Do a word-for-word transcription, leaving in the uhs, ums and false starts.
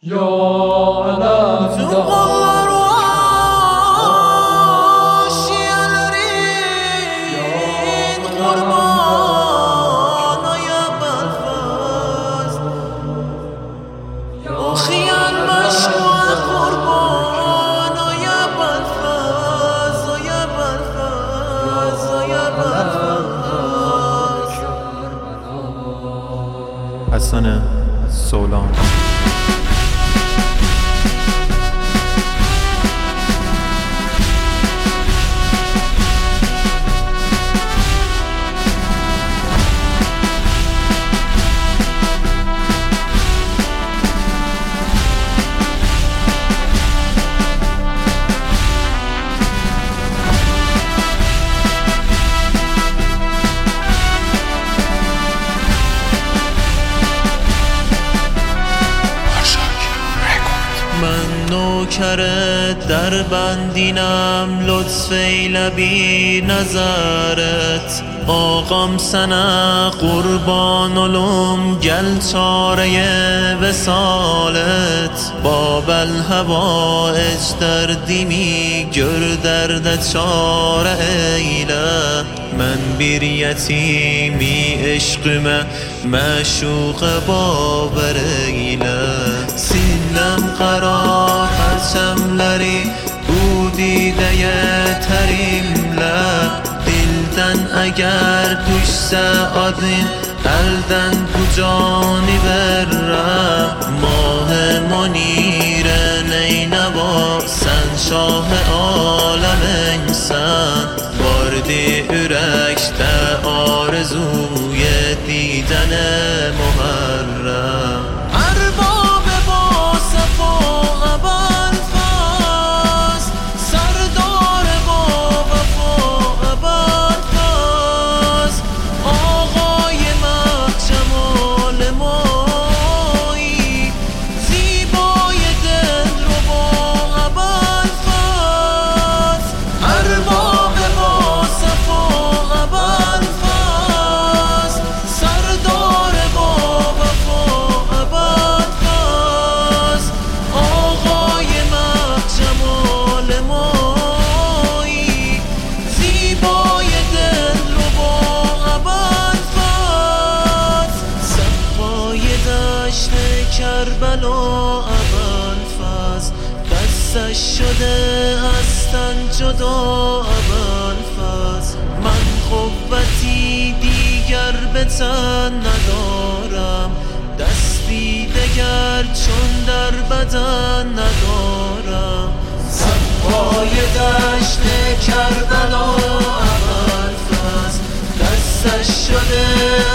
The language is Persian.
یا علم حسن سولان. من نوکر در بندینم، لطف لبی نظرت آقام سنه قربان علوم گل چاره وسالت باب الهوائج در دیمی گر درد چاره ایله من بیر یتیمی عشقم معشوق باور ایله سینم قرار پرچملری بودی دیه تریم لب دلدن اگر توش سعادین قلدن کجانی بره ماه منیر نینوا سن شاه عالم انسان باردی ارکشت آرزوی دیدن محرم کربلا ابوالفضل دستش شده از تن جدا ابوالفضل من قوتی دیگر به تن ندارم دستی دگر چون در بدن ندارم صفای دشت کربلا ابوالفضل دستش شده